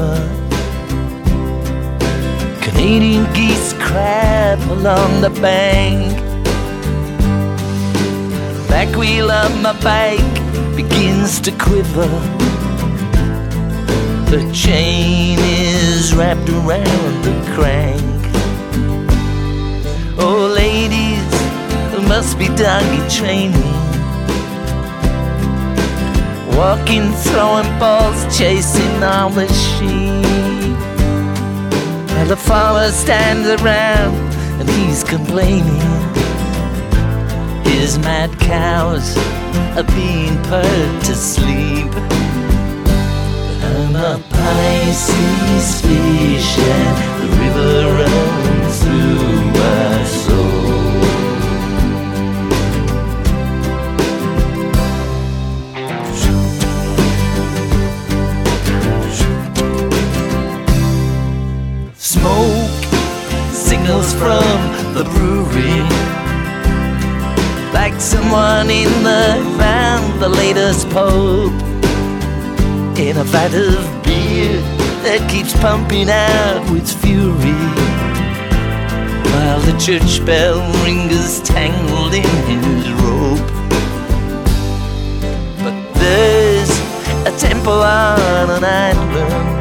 river. Canadian geese crab along the bank. Back wheel of my bike begins to quiver. The chain is wrapped around the crank. Oh, ladies, there must be doggy training. Walking, throwing balls, chasing all the sheep. And the farmer stands around and he's complaining. His mad cows are being put to sleep. I'm a Pisces fish and the river runs through my soul. Smoke signals from the brewery, like someone in the found the latest pope in a vat of beer that keeps pumping out with fury, while the church bell ringers tangled in his rope. But there's a temple on an island.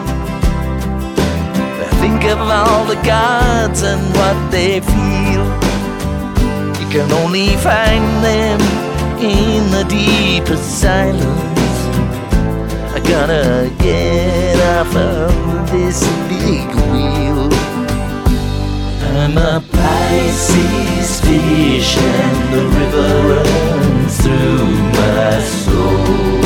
Think of all the gods and what they feel. You can only find them in the deepest silence. I gotta get off of this big wheel. I'm a Pisces fish and the river runs through my soul.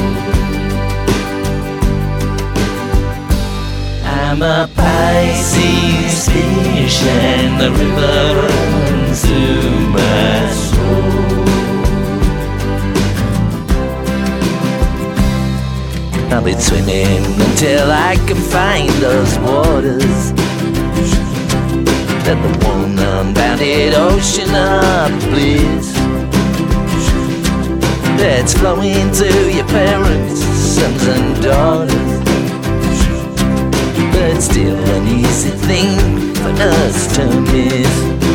I'm a Pisces fish and the river runs through my soul. I'll be swimming until I can find those waters, that the one unbounded ocean of bliss that's flowing to your parents, sons and daughters. But still an easy thing for us to miss.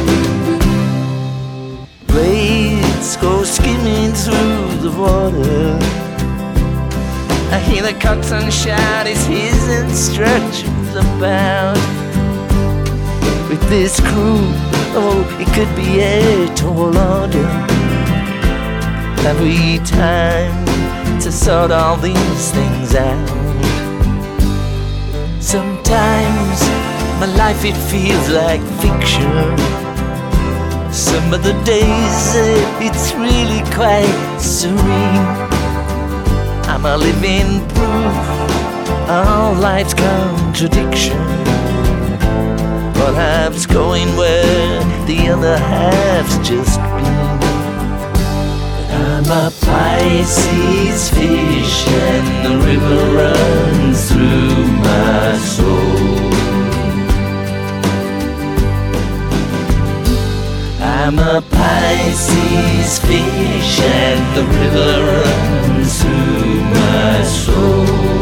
Blades go skimming through the water. I hear the coxswain shout his instructions about. With this crew, oh, it could be a tall order. Have we time to sort all these things out? Sometimes my life it feels like fiction. Some of the days it's really quite serene. I'm a living proof of life's contradiction. One half's going where the other half's just been. I'm a Pisces fish and the river runs through my soul. I'm a Pisces fish and the river runs through my soul.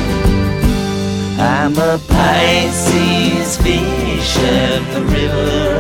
I'm a Pisces fish and the river